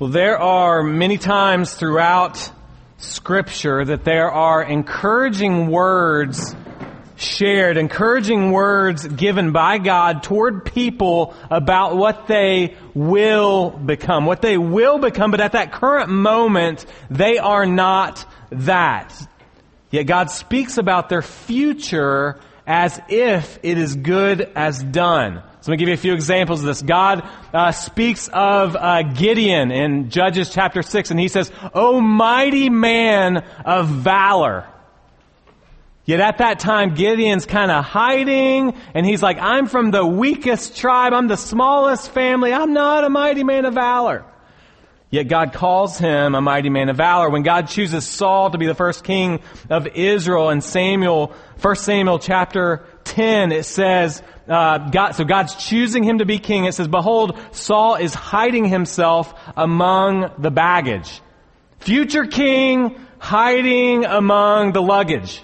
Well, there are many times throughout Scripture that there are encouraging words shared, encouraging words given by God toward people about what they will become. What they will become, but at that current moment, they are not that. Yet God speaks about their future as if it is good as done. So let me give you a few examples of this. God speaks of Gideon in Judges chapter 6, and he says, "O mighty man of valor." Yet at that time, Gideon's kind of hiding, and he's like, "I'm from the weakest tribe. I'm the smallest family. I'm not a mighty man of valor." Yet God calls him a mighty man of valor. When God chooses Saul to be the first king of Israel in 1 Samuel chapter 10, it says, God's choosing him to be king. It says, "Behold, Saul is hiding himself among the baggage." Future king hiding among the luggage.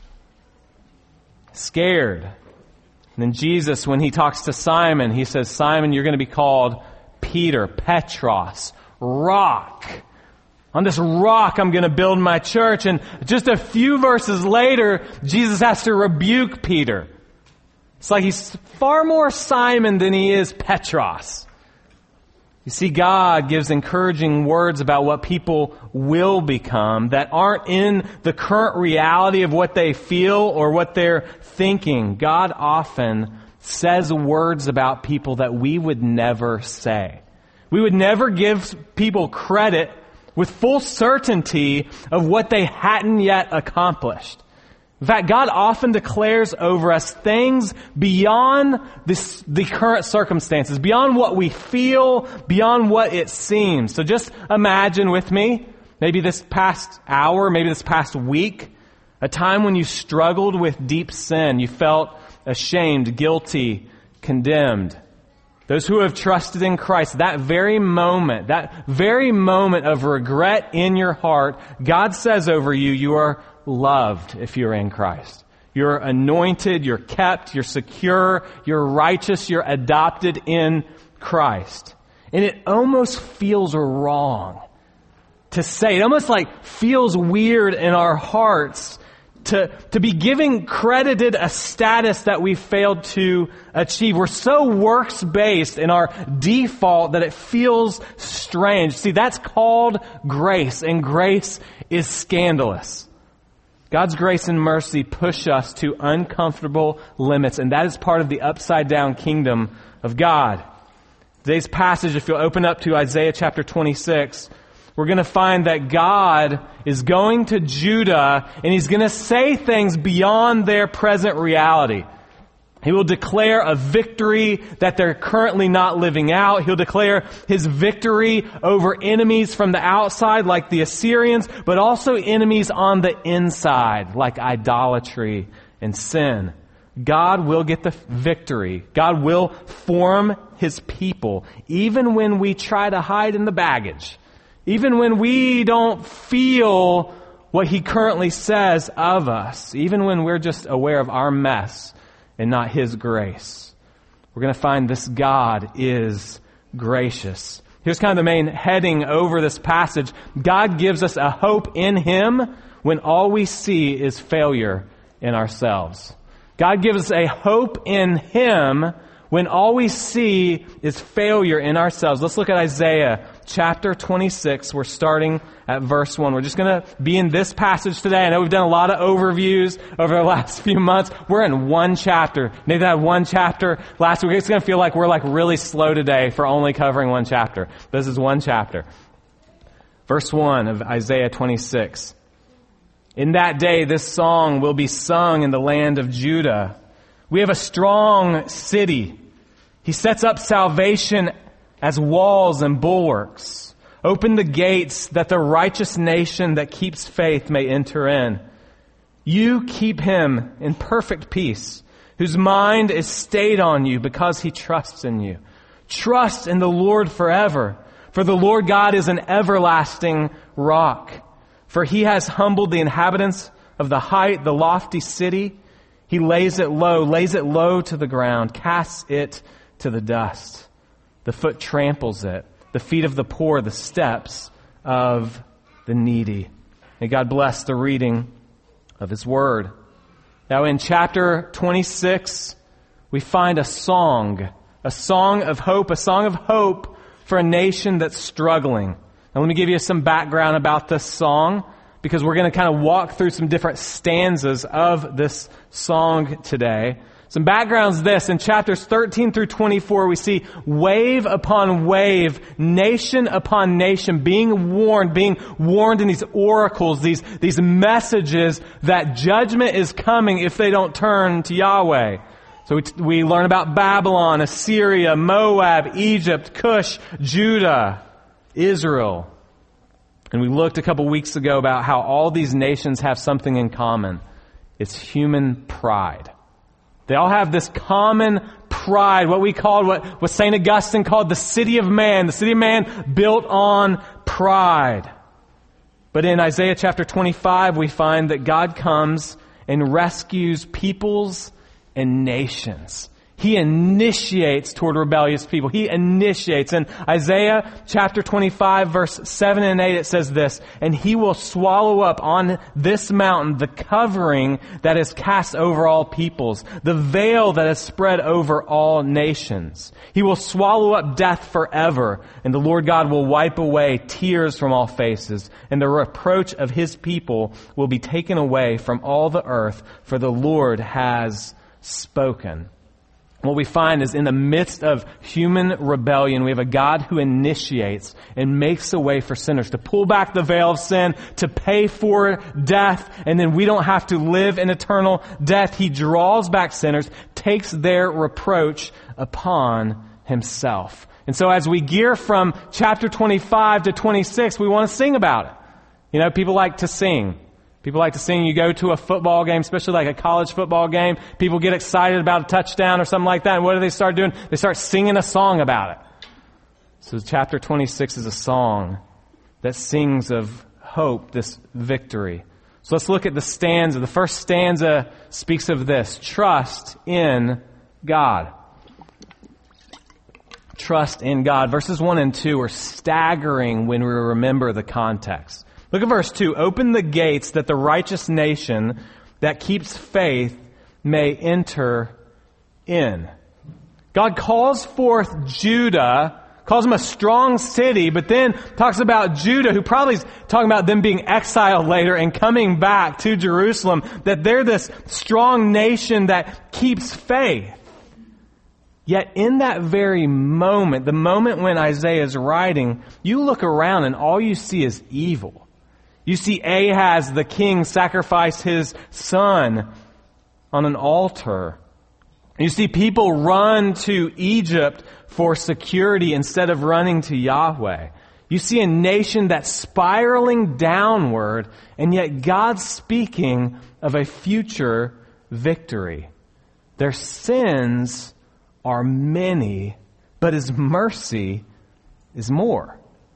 Scared. And then Jesus, when he talks to Simon, he says, "Simon, you're going to be called Peter, Petros, rock. On this rock I'm going to build my church." And just a few verses later, Jesus has to rebuke Peter. It's like he's far more Simon than he is Petros. You see, God gives encouraging words about what people will become that aren't in the current reality of what they feel or what they're thinking. God often says words about people that we would never say. We would never give people credit with full certainty of what they hadn't yet accomplished. In fact, God often declares over us things beyond the current circumstances, beyond what we feel, beyond what it seems. So just imagine with me, maybe this past hour, maybe this past week, a time when you struggled with deep sin. You felt ashamed, guilty, condemned. Those who have trusted in Christ, that very moment of regret in your heart, God says over you, you are loved if you're in Christ. You're anointed, you're kept, you're secure, you're righteous, you're adopted in Christ. And it almost feels wrong to say. It almost like feels weird in our hearts to be credited a status that we failed to achieve. We're so works-based in our default that it feels strange. See, that's called grace, and grace is scandalous. God's grace and mercy push us to uncomfortable limits, and that is part of the upside-down kingdom of God. Today's passage, if you'll open up to Isaiah chapter 26, we're going to find that God is going to Judah, and He's going to say things beyond their present reality. He will declare a victory that they're currently not living out. He'll declare His victory over enemies from the outside, like the Assyrians, but also enemies on the inside, like idolatry and sin. God will get the victory. God will form His people, even when we try to hide in the baggage, even when we don't feel what He currently says of us, even when we're just aware of our mess and not His grace. We're going to find this God is gracious. Here's kind of the main heading over this passage. God gives us a hope in Him when all we see is failure in ourselves. God gives us a hope in Him when all we see is failure in ourselves. Let's look at Isaiah chapter 26. We're starting at verse 1. We're just going to be in this passage today. I know we've done a lot of overviews over the last few months. We're in one chapter. Nathan had one chapter last week. It's going to feel like we're really slow today for only covering one chapter. This is one chapter. Verse 1 of Isaiah 26. In that day, this song will be sung in the land of Judah. We have a strong city. He sets up salvation as walls and bulwarks. Open the gates that the righteous nation that keeps faith may enter in. You keep him in perfect peace, whose mind is stayed on you because he trusts in you. Trust in the Lord forever, for the Lord God is an everlasting rock. For He has humbled the inhabitants of the height, the lofty city. He lays it low to the ground, casts it to the dust. The foot tramples it. The the feet of the poor, the steps of the needy. May God bless the reading of His Word. Now in chapter 26, we find a song of hope for a nation that's struggling. Now let me give you some background about this song, because we're going to kind of walk through some different stanzas of this song today. Some background is this. In chapters 13 through 24, we see wave upon wave, nation upon nation being warned in these oracles, these messages that judgment is coming if they don't turn to Yahweh. So we learn about Babylon, Assyria, Moab, Egypt, Cush, Judah, Israel. And we looked a couple weeks ago about how all these nations have something in common. It's human pride. They all have this common pride, what St. Augustine called the city of man built on pride. But in Isaiah chapter 25, we find that God comes and rescues peoples and nations. He initiates toward rebellious people. He initiates. In Isaiah chapter 25, verse 7 and 8, it says this, "And He will swallow up on this mountain the covering that is cast over all peoples, the veil that is spread over all nations. He will swallow up death forever, and the Lord God will wipe away tears from all faces, and the reproach of His people will be taken away from all the earth, for the Lord has spoken." What we find is in the midst of human rebellion, we have a God who initiates and makes a way for sinners to pull back the veil of sin, to pay for death, and then we don't have to live in eternal death. He draws back sinners, takes their reproach upon Himself. And so as we gear from chapter 25 to 26, we want to sing about it. You know, people like to sing. People like to sing. You go to a football game, especially like a college football game. People get excited about a touchdown or something like that. And what do they start doing? They start singing a song about it. So chapter 26 is a song that sings of hope, this victory. So let's look at the stanza. The first stanza speaks of this: trust in God. Trust in God. Verses 1 and 2 are staggering when we remember the context. Look at verse 2. "Open the gates that the righteous nation that keeps faith may enter in." God calls forth Judah, calls them a strong city, but then talks about Judah, who probably is talking about them being exiled later and coming back to Jerusalem, that they're this strong nation that keeps faith. Yet in that very moment, the moment when Isaiah is writing, you look around and all you see is evil. You see Ahaz, the king, sacrifice his son on an altar. You see people run to Egypt for security instead of running to Yahweh. You see a nation that's spiraling downward, and yet God's speaking of a future victory. Their sins are many, but His mercy is more.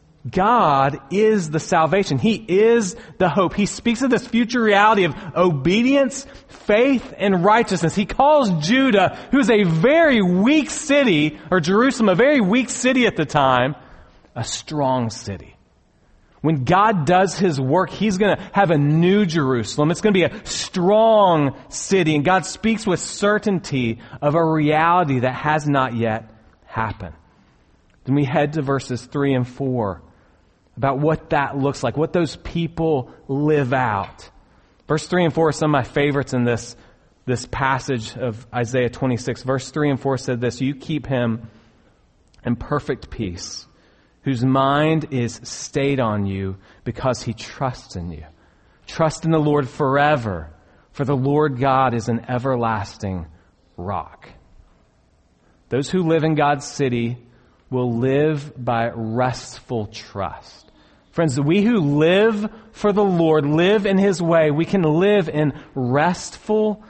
God is the salvation. He is the hope. He speaks of this future reality of obedience, faith, and righteousness. He calls Judah, who is a very weak city, or Jerusalem, a very weak city at the time, a strong city. When God does His work, He's going to have a new Jerusalem. It's going to be a strong city. And God speaks with certainty of a reality that has not yet happened. Then we head to verses 3 and 4 about what that looks like, what those people live out. Verse 3 and 4 are some of my favorites in this passage of Isaiah 26. Verse 3 and 4 said this: "You keep him in perfect peace, whose mind is stayed on you because he trusts in you. Trust in the Lord forever, for the Lord God is an everlasting rock." Those who live in God's city will live by restful trust. Friends, we who live for the Lord, live in His way, we can live in restful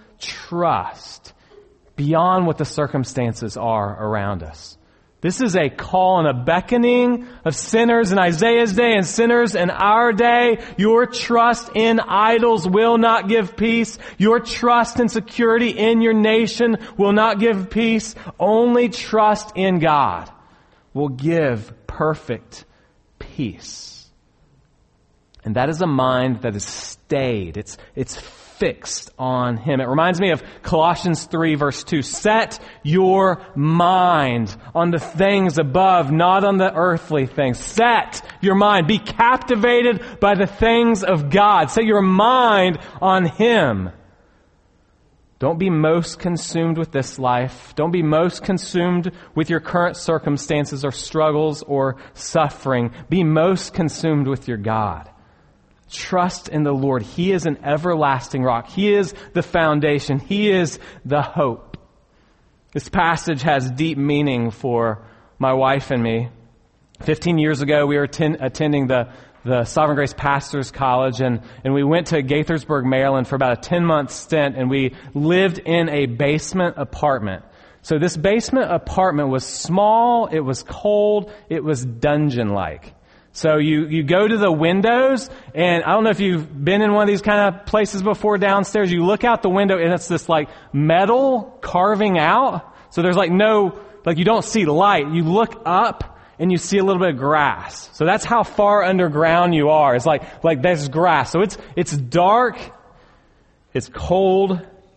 trust beyond what the circumstances are around us. This is a call and a beckoning of sinners in Isaiah's day and sinners in our day. Your trust in idols will not give peace. Your trust and security in your nation will not give peace. Only trust in God will give perfect peace. And that is a mind that is stayed. It's fixed on Him. It reminds me of Colossians 3 verse 2. Set your mind on the things above, not on the earthly things. Set your mind. Be captivated by the things of God. Set your mind on Him. Don't be most consumed with this life. Don't be most consumed with your current circumstances or struggles or suffering. Be most consumed with your God. Trust in the Lord. He is an everlasting rock. He is the foundation. He is the hope. This passage has deep meaning for my wife and me. 15 years ago, we were attending the Sovereign Grace Pastors College, and we went to Gaithersburg, Maryland for about a 10-month stint, and we lived in a basement apartment. So this basement apartment was small, it was cold, it was dungeon-like. So you go to the windows, and I don't know if you've been in one of these kind of places before downstairs. You look out the window, and it's this like metal carving out. So there's you don't see light. You look up, and you see a little bit of grass. So that's how far underground you are. It's like there's grass. So it's dark, it's cold,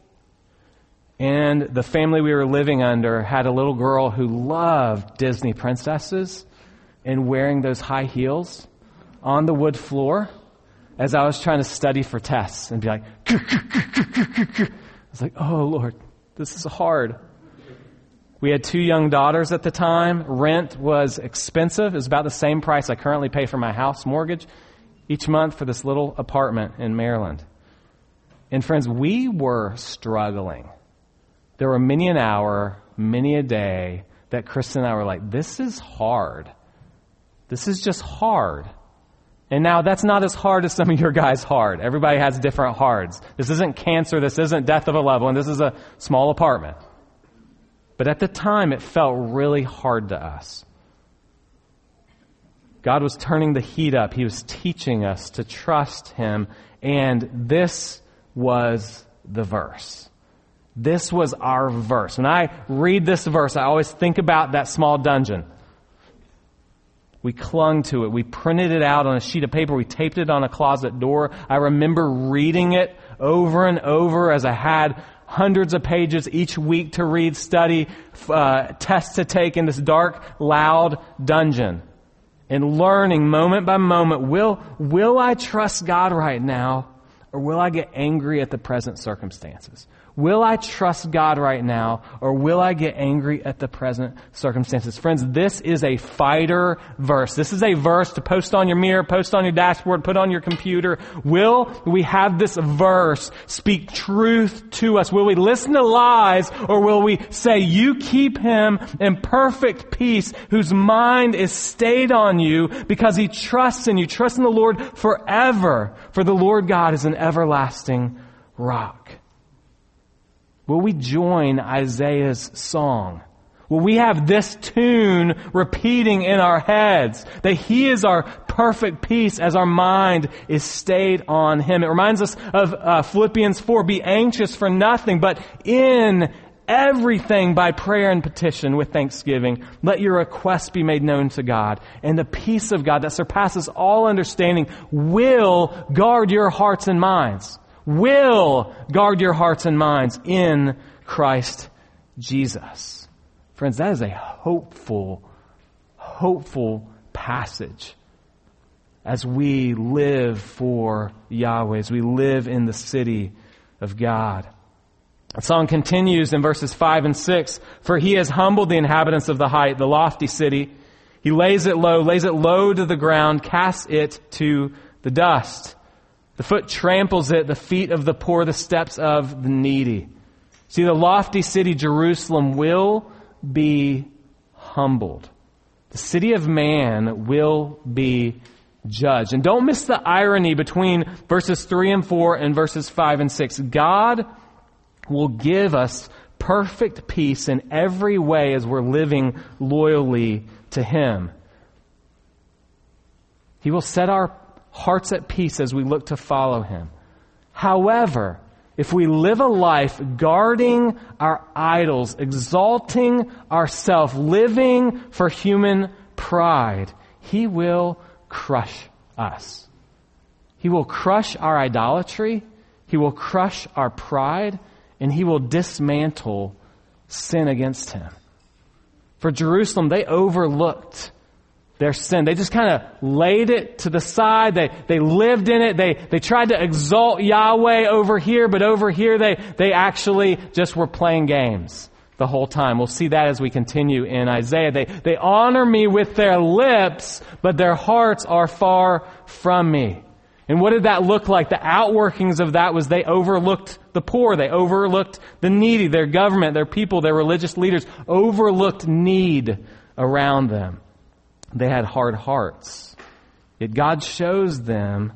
and the family we were living under had a little girl who loved Disney princesses and wearing those high heels on the wood floor as I was trying to study for tests and be like, I was like, oh Lord, this is hard. We had 2 young daughters at the time. Rent was expensive. It was about the same price I currently pay for my house mortgage each month for this little apartment in Maryland. And friends, we were struggling. There were many an hour, many a day that Kristen and I were like, this is hard. This is just hard. And now that's not as hard as some of your guys' hard. Everybody has different hards. This isn't cancer. This isn't death of a loved one. This is a small apartment. But at the time, it felt really hard to us. God was turning the heat up. He was teaching us to trust Him. And this was the verse. This was our verse. When I read this verse, I always think about that small dungeon. We clung to it. We printed it out on a sheet of paper. We taped it on a closet door. I remember reading it over and over as I had hundreds of pages each week to read, study, tests to take in this dark, loud dungeon. And learning moment by moment, will I trust God right now, or will I get angry at the present circumstances? Will I trust God right now, or will I get angry at the present circumstances? Friends, this is a fighter verse. This is a verse to post on your mirror, post on your dashboard, put on your computer. Will we have this verse speak truth to us? Will we listen to lies, or will we say, you keep him in perfect peace, whose mind is stayed on you because he trusts in you. Trust in the Lord forever, for the Lord God is an everlasting rock. Will we join Isaiah's song? Will we have this tune repeating in our heads that He is our perfect peace as our mind is stayed on Him? It reminds us of Philippians 4, be anxious for nothing, but in everything by prayer and petition with thanksgiving, let your requests be made known to God. And the peace of God that surpasses all understanding will guard your hearts and minds. Will guard your hearts and minds in Christ Jesus. Friends, that is a hopeful passage as we live for Yahweh, as we live in the city of God. The song continues in verses 5 and 6. For He has humbled the inhabitants of the height, the lofty city. He lays it low to the ground, casts it to the dust. The foot tramples it, the feet of the poor, the steps of the needy. See, the lofty city, Jerusalem, will be humbled. The city of man will be judged. And don't miss the irony between verses 3 and 4 and verses 5 and 6. God will give us perfect peace in every way as we're living loyally to Him. He will set our hearts at peace as we look to follow Him. However, if we live a life guarding our idols, exalting ourselves, living for human pride, He will crush us. He will crush our idolatry. He will crush our pride, and He will dismantle sin against Him. For Jerusalem, they overlooked their sin. They just kind of laid it to the side. They lived in it. They tried to exalt Yahweh over here, but over here they actually just were playing games the whole time. We'll see that as we continue in Isaiah. They honor me with their lips, but their hearts are far from me. And what did that look like? The outworkings of that was they overlooked the poor. They overlooked the needy. Their government, their people, their religious leaders overlooked need around them. They had hard hearts. Yet God shows them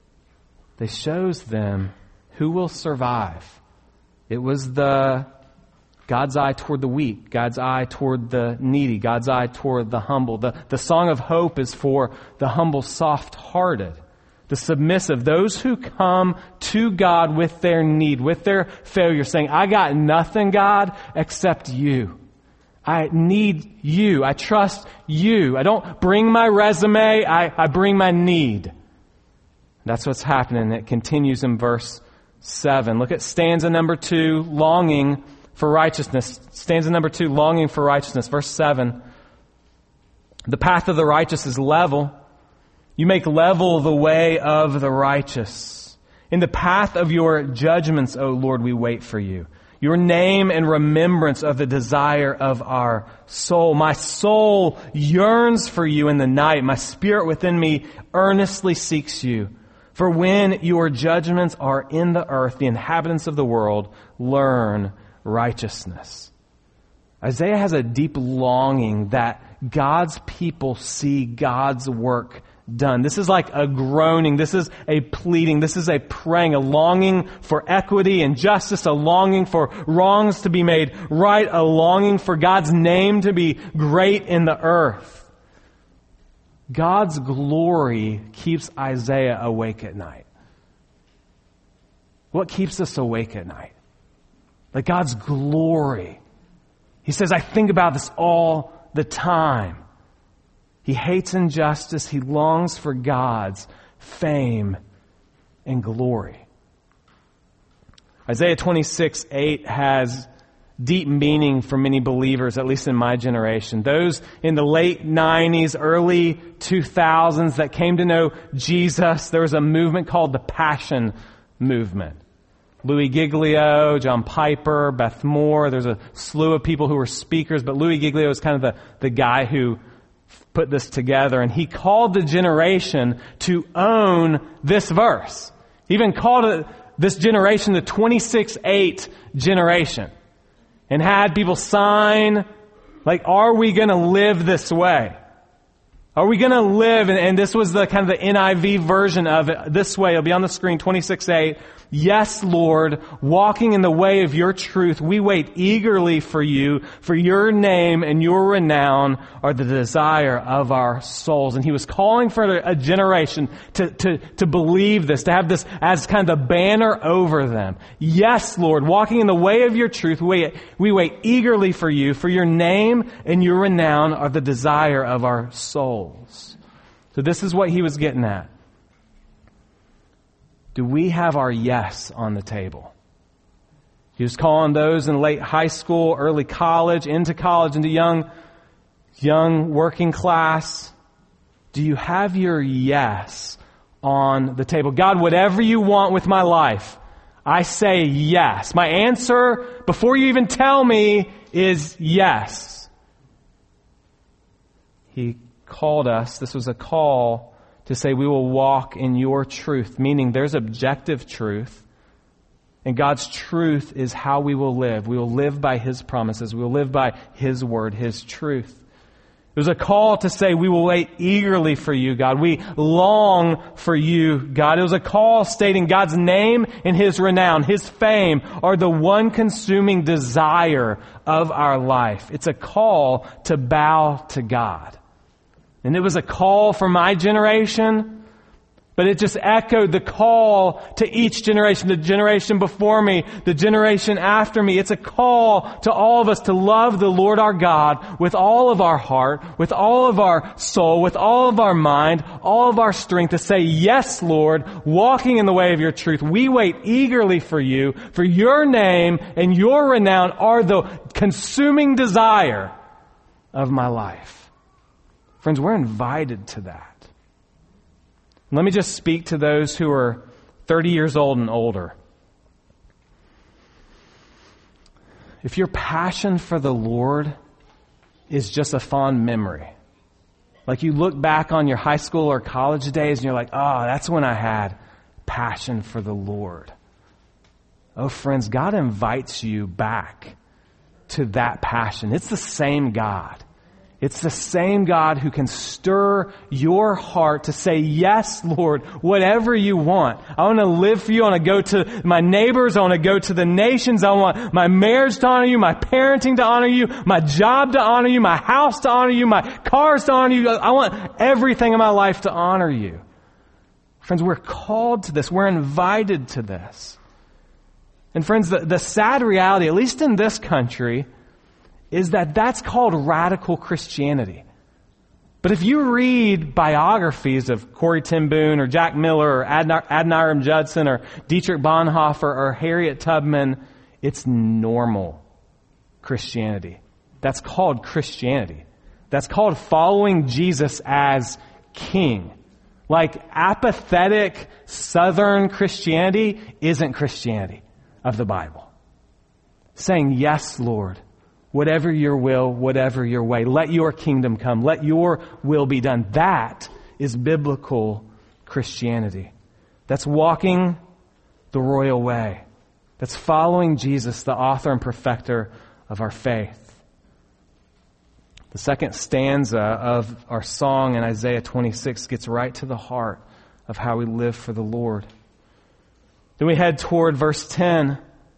who will survive. It was God's eye toward the weak, God's eye toward the needy, God's eye toward the humble. The song of hope is for the humble, soft-hearted, the submissive, those who come to God with their need, with their failure, saying, I got nothing, God, except you. I need you. I trust you. I don't bring my resume. I bring my need. That's what's happening. It continues in verse 7. Look at stanza number 2, longing for righteousness. Stanza number 2, longing for righteousness. Verse 7. The path of the righteous is level. You make level the way of the righteous. In the path of your judgments, O Lord, we wait for you. Your name and remembrance of the desire of our soul. My soul yearns for you in the night. My spirit within me earnestly seeks you. For when your judgments are in the earth, the inhabitants of the world learn righteousness. Isaiah has a deep longing that God's people see God's work done. This is like a groaning. This is a pleading. This is a praying, a longing for equity and justice, a longing for wrongs to be made right, a longing for God's name to be great in the earth. God's glory keeps Isaiah awake at night. What keeps us awake at night? Like God's glory. He says, I think about this all the time. He hates injustice. He longs for God's fame and glory. Isaiah 26:8 has deep meaning for many believers, at least in my generation. Those in the late 90s, early 2000s that came to know Jesus, there was a movement called the Passion Movement. Louis Giglio, John Piper, Beth Moore. There's a slew of people who were speakers, but Louis Giglio is kind of the guy who put this together, and he called the generation to own this verse. He even called this generation the 26:8 generation, and had people sign, like, are we going to live this way? Are we going to live, and this was the kind of the NIV version of it, this way, it'll be on the screen, 26:8. Yes, Lord, walking in the way of your truth, we wait eagerly for you, for your name and your renown are the desire of our souls. And he was calling for a generation to believe this, to have this as kind of the banner over them. Yes, Lord, walking in the way of your truth, we wait eagerly for you, for your name and your renown are the desire of our souls. So this is what he was getting at. Do we have our yes on the table? He was calling those in late high school, early college, into young working class. Do you have your yes on the table? God, whatever you want with my life, I say yes. My answer, before you even tell me, is yes. He called us, this was a call to say we will walk in your truth, meaning there's objective truth, and God's truth is how we will live. We will live by His promises. We will live by His word, His truth. It was a call to say we will wait eagerly for you, God. We long for you, God. It was a call stating God's name and His renown, His fame are the one consuming desire of our life. It's a call to bow to God. And it was a call for my generation, but it just echoed the call to each generation, the generation before me, the generation after me. It's a call to all of us to love the Lord our God with all of our heart, with all of our soul, with all of our mind, all of our strength, to say, yes, Lord, walking in the way of your truth. We wait eagerly for you, for your name and your renown are the consuming desire of my life. Friends, we're invited to that. Let me just speak to those who are 30 years old and older. If your passion for the Lord is just a fond memory, like you look back on your high school or college days and you're like, oh, that's when I had passion for the Lord. Oh, friends, God invites you back to that passion. It's the same God. It's the same God who can stir your heart to say, yes, Lord, whatever you want. I want to live for you. I want to go to my neighbors. I want to go to the nations. I want my marriage to honor you, my parenting to honor you, my job to honor you, my house to honor you, my cars to honor you. I want everything in my life to honor you. Friends, we're called to this. We're invited to this. And friends, the sad reality, at least in this country, is that that's called radical Christianity. But if you read biographies of Corrie ten Boom or Jack Miller or Adoniram Judson or Dietrich Bonhoeffer or Harriet Tubman, it's normal Christianity. That's called Christianity. That's called following Jesus as King. Like apathetic Southern Christianity isn't Christianity of the Bible. Saying, yes, Lord, whatever your will, whatever your way, let your kingdom come, let your will be done. That is biblical Christianity. That's walking the royal way. That's following Jesus, the author and perfecter of our faith. The second stanza of our song in Isaiah 26 gets right to the heart of how we live for the Lord. Then we head toward verse 10.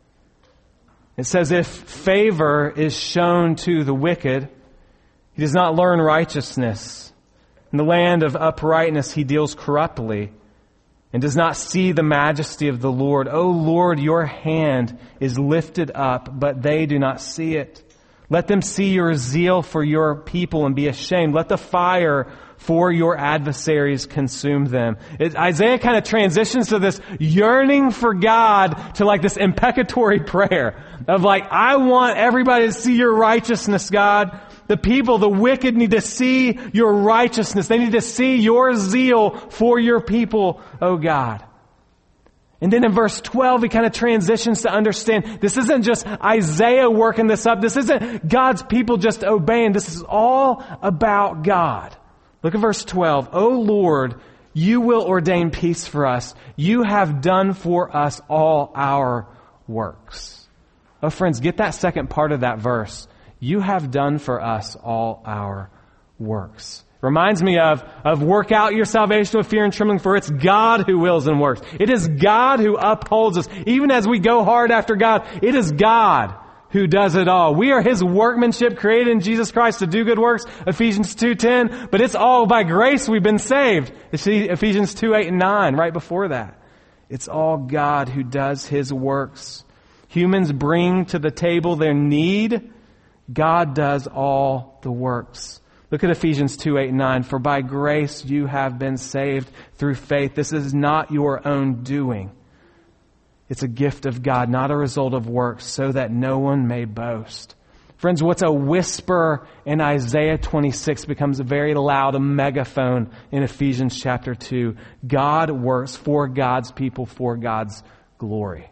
It says, if favor is shown to the wicked, he does not learn righteousness. In the land of uprightness he deals corruptly and does not see the majesty of the Lord. O Lord, your hand is lifted up, but they do not see it. Let them see your zeal for your people and be ashamed. Let the fire for your adversaries consume them. Isaiah kind of transitions to this yearning for God to like this imprecatory prayer of like, I want everybody to see your righteousness, God. The people, the wicked need to see your righteousness. They need to see your zeal for your people, oh God. And then in verse 12, he kind of transitions to understand this isn't just Isaiah working this up. This isn't God's people just obeying. This is all about God. Look at verse 12. O Lord, you will ordain peace for us. You have done for us all our works. Oh, friends, get that second part of that verse. You have done for us all our works. Reminds me of work out your salvation with fear and trembling, for it's God who wills and works. It is God who upholds us. Even as we go hard after God, it is God who does it all. We are His workmanship created in Jesus Christ to do good works, Ephesians 2:10, but it's all by grace we've been saved. Ephesians 2:8 and 9, right before that. It's all God who does His works. Humans bring to the table their need. God does all the works. Look at Ephesians 2:8 and 9. For by grace you have been saved through faith. This is not your own doing. It's a gift of God, not a result of works, so that no one may boast. Friends, what's a whisper in Isaiah 26 becomes a very loud, a megaphone in Ephesians chapter 2. God works for God's people, for God's glory.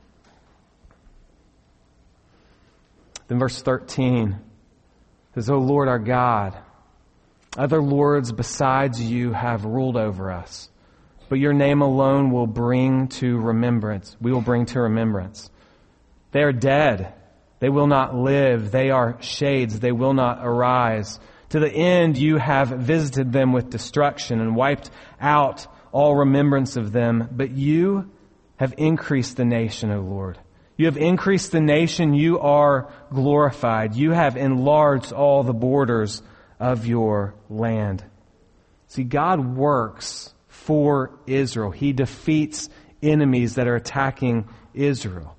Then verse 13 says, O Lord our God, other lords besides you have ruled over us, but your name alone will bring to remembrance. We will bring to remembrance. They are dead. They will not live. They are shades. They will not arise. To the end you have visited them with destruction and wiped out all remembrance of them. But you have increased the nation, O Lord. You have increased the nation. You are glorified. You have enlarged all the borders of your land. See, God works for Israel. He defeats enemies that are attacking Israel.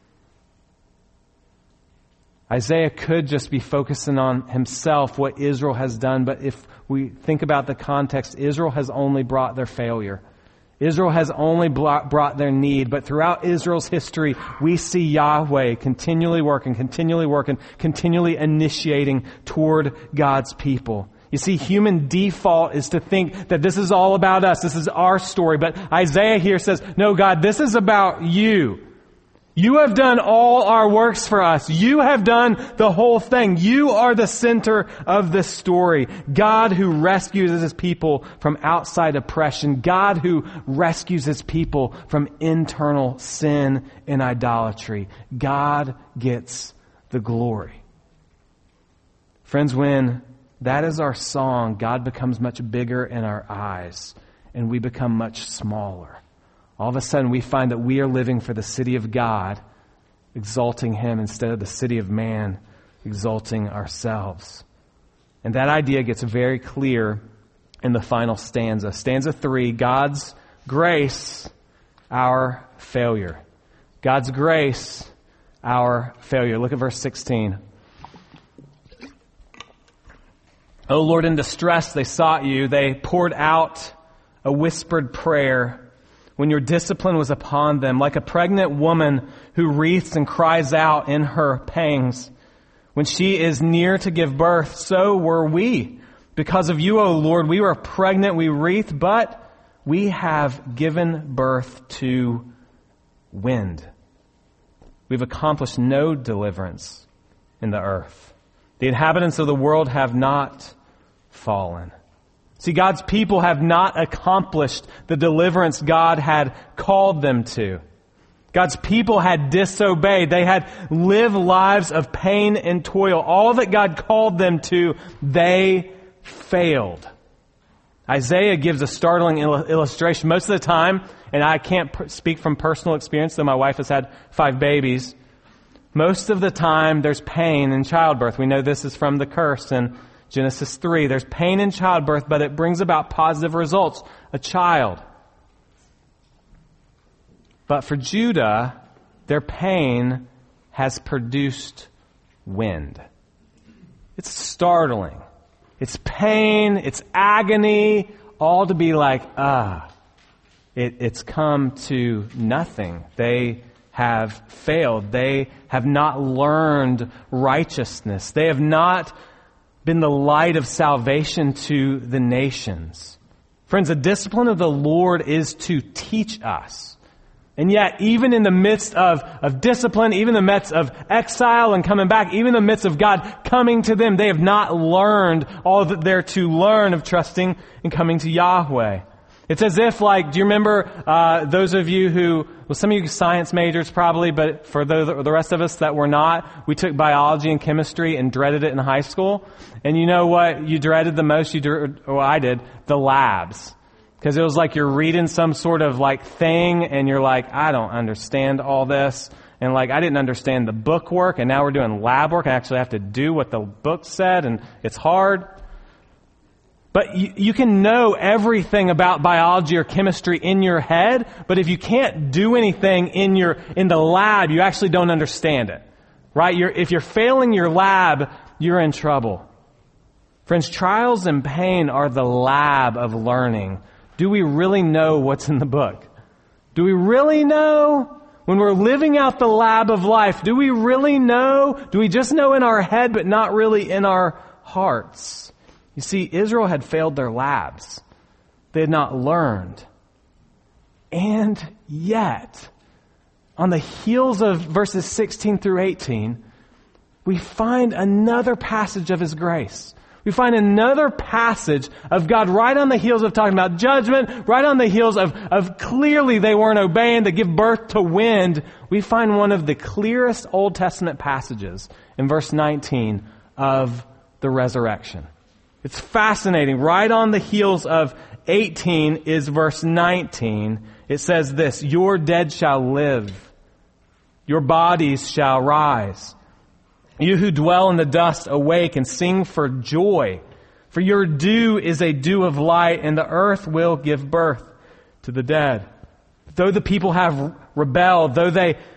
Isaiah could just be focusing on himself, what Israel has done, but if we think about the context, Israel has only brought their failure. Israel has only brought their need, but throughout Israel's history, we see Yahweh continually working, continually initiating toward God's people. You see, human default is to think that this is all about us, this is our story, but Isaiah here says, no, God, this is about you. You have done all our works for us. You have done the whole thing. You are the center of this story. God who rescues His people from outside oppression. God who rescues His people from internal sin and idolatry. God gets the glory. Friends, when that is our song, God becomes much bigger in our eyes and we become much smaller. All of a sudden, we find that we are living for the city of God, exalting Him instead of the city of man, exalting ourselves. And that idea gets very clear in the final stanza. Stanza 3, God's grace, our failure. God's grace, our failure. Look at verse 16. O Lord, in distress they sought you. They poured out a whispered prayer when your discipline was upon them, like a pregnant woman who wreathes and cries out in her pangs. When she is near to give birth, so were we. Because of you, O Lord, we were pregnant, we wreathed, but we have given birth to wind. We've accomplished no deliverance in the earth. The inhabitants of the world have not fallen. See, God's people have not accomplished the deliverance God had called them to. God's people had disobeyed. They had lived lives of pain and toil. All that God called them to, they failed. Isaiah gives a startling illustration. Most of the time, and I can't speak from personal experience, though my wife has had 5 babies, most of the time there's pain in childbirth. We know this is from the curse in Genesis 3. There's pain in childbirth, but it brings about positive results. A child. But for Judah, their pain has produced wind. It's startling. It's pain, it's agony, all to be like, it's come to nothing. They have failed. They have not learned righteousness. They have not been the light of salvation to the nations. Friends, the discipline of the Lord is to teach us. And yet, even in the midst of discipline, even in the midst of exile and coming back, even in the midst of God coming to them, they have not learned all that they're to learn of trusting and coming to Yahweh. It's as if, do you remember those of you who, some of you science majors probably, but for the rest of us that were not, we took biology and chemistry and dreaded it in high school. And you know what you dreaded the most? I did, the labs. Because it was like you're reading some sort of thing and you're like, I don't understand all this. And I didn't understand the book work and now we're doing lab work. I actually have to do what the book said and it's hard. But you can know everything about biology or chemistry in your head, but if you can't do anything in the lab, you actually don't understand it. Right? If you're failing your lab, you're in trouble. Friends, trials and pain are the lab of learning. Do we really know what's in the book? Do we really know? When we're living out the lab of life, do we really know? Do we just know in our head but not really in our hearts? You see, Israel had failed their labs. They had not learned. And yet, on the heels of verses 16 through 18, we find another passage of His grace. We find another passage of God right on the heels of talking about judgment, right on the heels of clearly they weren't obeying to give birth to wind. We find one of the clearest Old Testament passages in verse 19 of the resurrection. It's fascinating. Right on the heels of 18 is verse 19. It says this, your dead shall live. Your bodies shall rise. You who dwell in the dust, awake and sing for joy. For your dew is a dew of light, and the earth will give birth to the dead. Though the people have rebelled, though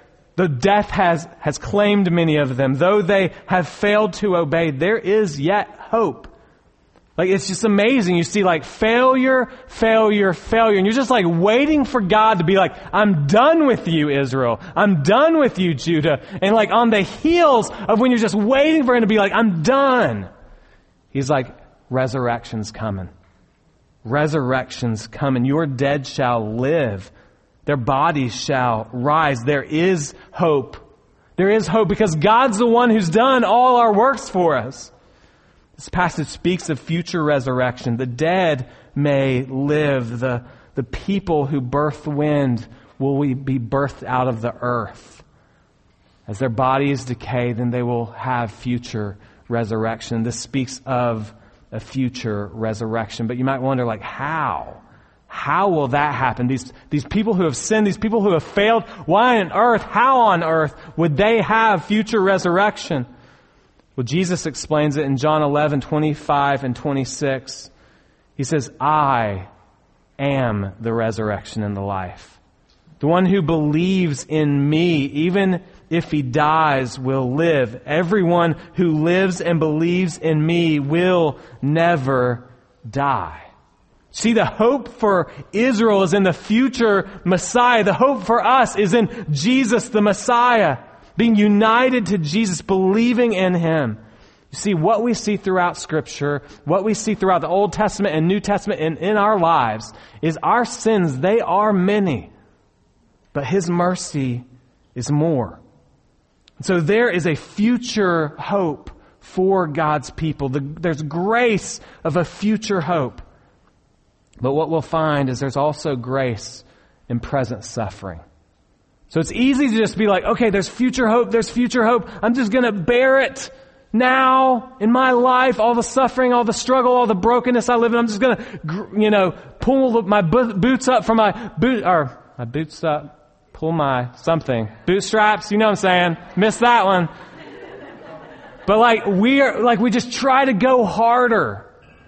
death has claimed many of them, though they have failed to obey, there is yet hope. Like, it's just amazing. You see like failure, failure, failure. And you're just like waiting for God to be like, I'm done with you, Israel. I'm done with you, Judah. And like on the heels of when you're just waiting for Him to be like, I'm done, He's like, resurrection's coming. Resurrection's coming. Your dead shall live. Their bodies shall rise. There is hope. There is hope because God's the one who's done all our works for us. This passage speaks of future resurrection. The dead may live. The people who birth wind will be birthed out of the earth. As their bodies decay, then they will have future resurrection. This speaks of a future resurrection. But you might wonder, like, how? How will that happen? These people who have sinned, these people who have failed, why on earth, how on earth would they have future resurrection? Well, Jesus explains it in John 11:25 and 26. He says, I am the resurrection and the life. The one who believes in me, even if he dies, will live. Everyone who lives and believes in me will never die. See, the hope for Israel is in the future Messiah. The hope for us is in Jesus the Messiah. Being united to Jesus, believing in Him. You see, what we see throughout Scripture, what we see throughout the Old Testament and New Testament and in our lives, is our sins, they are many. But His mercy is more. So there is a future hope for God's people. There's grace of a future hope. But what we'll find is there's also grace in present suffering. So it's easy to just be like, okay, there's future hope, I'm just going to bear it now in my life, all the suffering, all the struggle, all the brokenness I live in. I'm just going to, pull my boots up from pull my something. Bootstraps, you know what I'm saying. Missed that one. But we just try to go harder.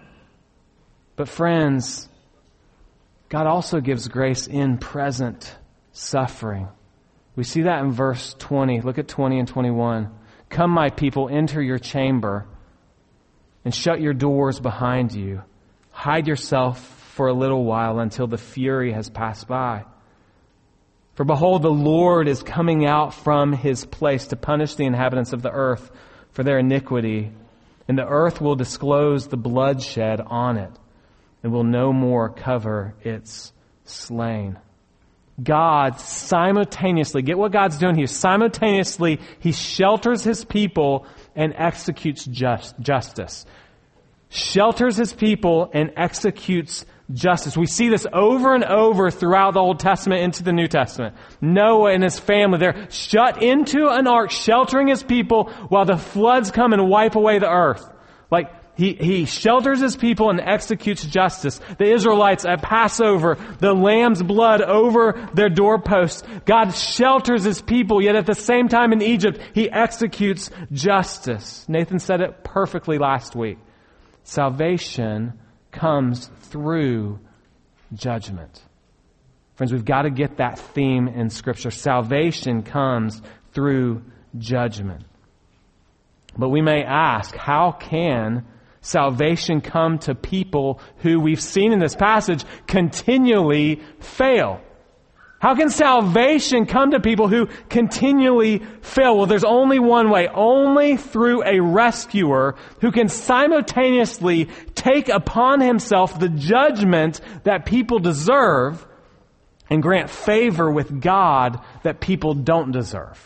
But friends, God also gives grace in present suffering. We see that in verse 20. Look at 20 and 21. Come, my people, enter your chamber and shut your doors behind you. Hide yourself for a little while until the fury has passed by. For behold, the Lord is coming out from His place to punish the inhabitants of the earth for their iniquity, and the earth will disclose the bloodshed on it, and will no more cover its slain. God simultaneously, get what God's doing here, simultaneously He shelters His people and executes justice. Shelters His people and executes justice. We see this over and over throughout the Old Testament into the New Testament. Noah and his family, they're shut into an ark, sheltering his people while the floods come and wipe away the earth. He shelters His people and executes justice. The Israelites at Passover, the lamb's blood over their doorposts. God shelters His people, yet at the same time in Egypt, He executes justice. Nathan said it perfectly last week. Salvation comes through judgment. Friends, we've got to get that theme in Scripture. Salvation comes through judgment. But we may ask, how can salvation come to people who we've seen in this passage continually fail? How can salvation come to people who continually fail? Well, there's only one way, only through a rescuer who can simultaneously take upon Himself the judgment that people deserve and grant favor with God that people don't deserve.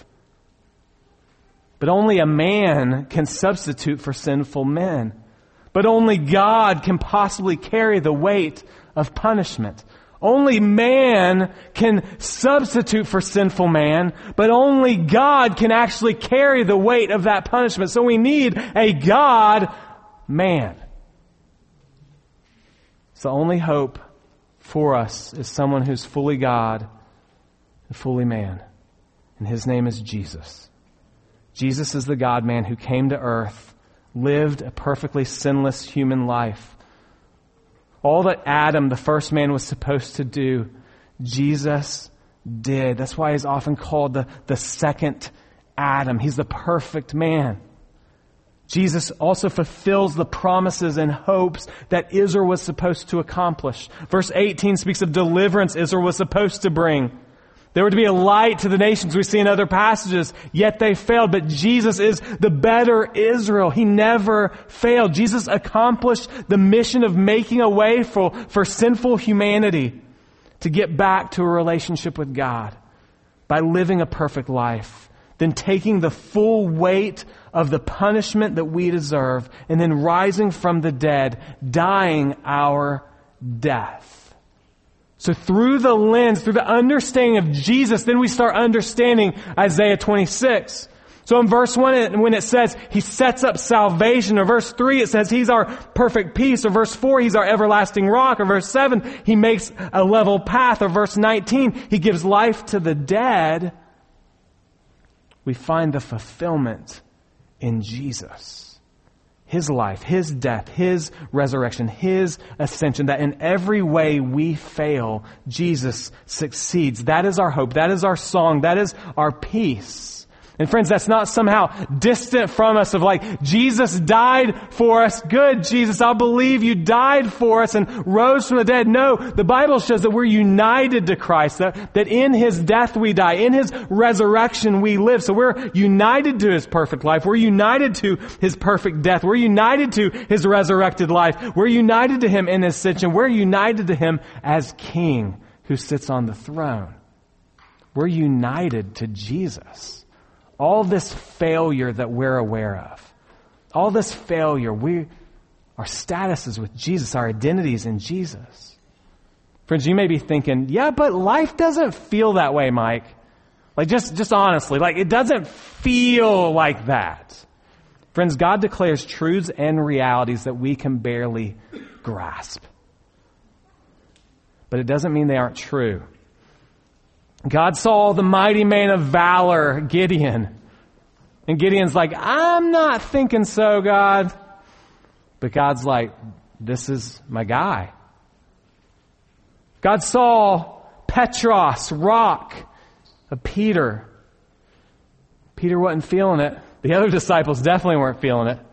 But only a man can substitute for sinful men. But only God can possibly carry the weight of punishment. Only man can substitute for sinful man, but only God can actually carry the weight of that punishment. So we need a God-man. So the only hope for us is someone who's fully God and fully man. And His name is Jesus. Jesus is the God-man who came to earth, lived a perfectly sinless human life. All that Adam, the first man, was supposed to do. Jesus did. That's why he's often called the second Adam. He's the perfect man. Jesus also fulfills the promises and hopes that Israel was supposed to accomplish. Verse 18 speaks of deliverance Israel was supposed to bring. They were to be a light to the nations we see in other passages, yet they failed. But Jesus is the better Israel. He never failed. Jesus accomplished the mission of making a way for sinful humanity to get back to a relationship with God by living a perfect life, then taking the full weight of the punishment that we deserve, and then rising from the dead, dying our death. So through the lens, through the understanding of Jesus, then we start understanding Isaiah 26. So in verse 1, when it says He sets up salvation, or verse 3, it says He's our perfect peace, or verse 4, He's our everlasting rock, or verse 7, He makes a level path, or verse 19, He gives life to the dead, we find the fulfillment in Jesus. His life, His death, His resurrection, His ascension, that in every way we fail, Jesus succeeds. That is our hope. That is our song. That is our peace. And friends, that's not somehow distant from us of like, Jesus died for us. Good, Jesus, I'll believe you died for us and rose from the dead. No, the Bible shows that we're united to Christ, that in His death we die, in His resurrection we live. So we're united to His perfect life. We're united to His perfect death. We're united to His resurrected life. We're united to Him in His ascension. We're united to Him as King who sits on the throne. We're united to Jesus. All this failure that we're aware of, all this failure, our status is with Jesus, our identity is in Jesus. Friends, you may be thinking, yeah, but life doesn't feel that way, Mike. Like just honestly, like it doesn't feel like that. Friends, God declares truths and realities that we can barely grasp. But it doesn't mean they aren't true. God saw the mighty man of valor, Gideon. And Gideon's like, I'm not thinking so, God. But God's like, this is my guy. God saw Petros, rock of Peter. Peter wasn't feeling it. The other disciples definitely weren't feeling it.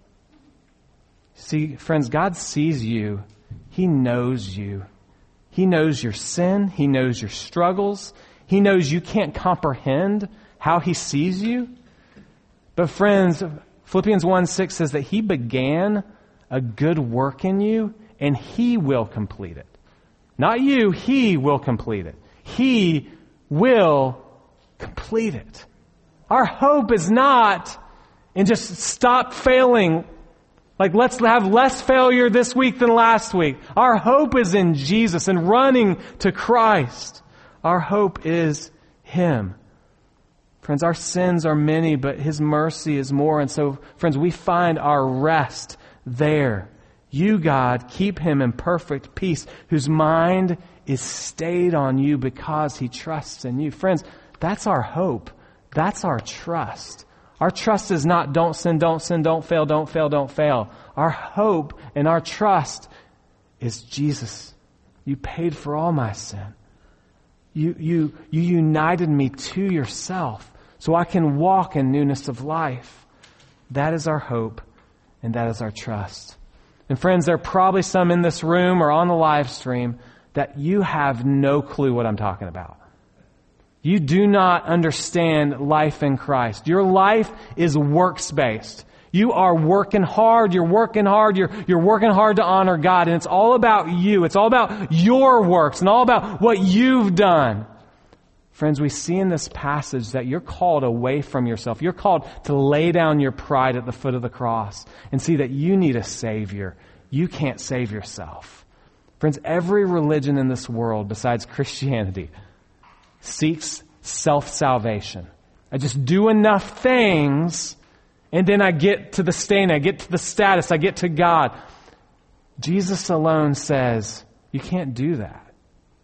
See, friends, God sees you. He knows you. He knows your sin. He knows your struggles. He knows you can't comprehend how He sees you. But friends, Philippians 1:6 says that He began a good work in you and He will complete it. Not you, He will complete it. He will complete it. Our hope is not in just stop failing. Like, let's have less failure this week than last week. Our hope is in Jesus and running to Christ. Our hope is Him. Friends, our sins are many, but His mercy is more. And so, friends, we find our rest there. You, God, keep him in perfect peace, whose mind is stayed on you because he trusts in you. Friends, that's our hope. That's our trust. Our trust is not don't sin, don't sin, don't fail, don't fail, don't fail. Our hope and our trust is Jesus. You paid for all my sin. You united me to yourself so I can walk in newness of life. That is our hope and that is our trust. And friends, there are probably some in this room or on the live stream that you have no clue what I'm talking about. You do not understand life in Christ. Your life is works-based. You are working hard. You're working hard. You're working hard to honor God. And it's all about you. It's all about your works and all about what you've done. Friends, we see in this passage that you're called away from yourself. You're called to lay down your pride at the foot of the cross and see that you need a Savior. You can't save yourself. Friends, every religion in this world besides Christianity seeks self-salvation. I just do enough things and then I get to the stain, I get to the status, I get to God. Jesus alone says, you can't do that.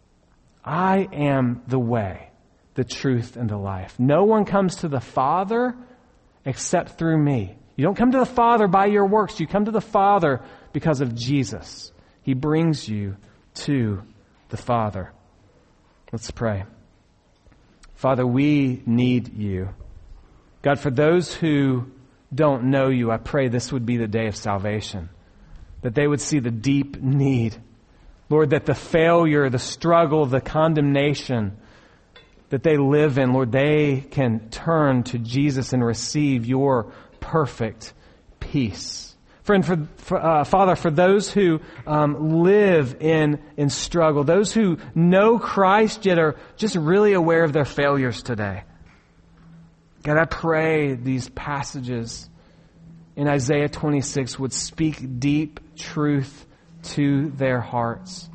I am the way, the truth, and the life. No one comes to the Father except through me. You don't come to the Father by your works. You come to the Father because of Jesus. He brings you to the Father. Let's pray. Father, we need you. God, for those who don't know you, I pray this would be the day of salvation, that they would see the deep need. Lord, that the failure, the struggle, the condemnation that they live in, Lord, they can turn to Jesus and receive your perfect peace. Friend, Father, for those who live in struggle, those who know Christ yet are just really aware of their failures today, God, I pray these passages in Isaiah 26 would speak deep truth to their hearts.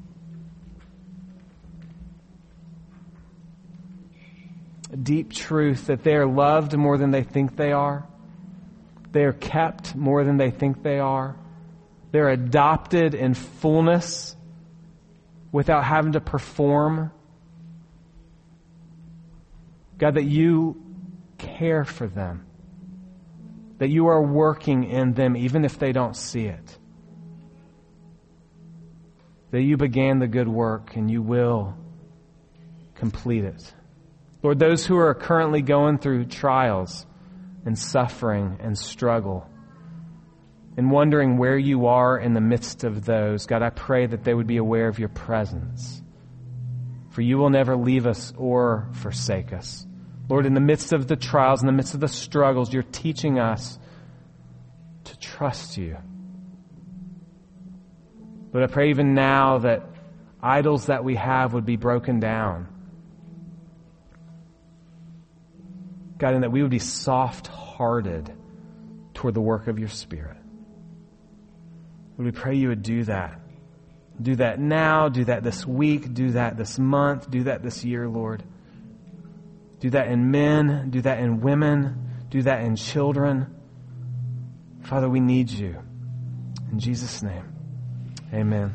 Deep truth that they are loved more than they think they are. They are kept more than they think they are. They're adopted in fullness without having to perform. God, that you care for them, that you are working in them even if they don't see it, that you began the good work and you will complete it. Lord, those who are currently going through trials and suffering and struggle and wondering where you are in the midst of those, God, I pray that they would be aware of your presence, for you will never leave us or forsake us. Lord, in the midst of the trials, in the midst of the struggles, you're teaching us to trust you. But I pray even now that idols that we have would be broken down. God, and that we would be soft-hearted toward the work of your Spirit. We pray you would do that. Do that now, do that this week, do that this month, do that this year, Lord. Do that in men, do that in women, do that in children. Father, we need you. In Jesus' name, amen.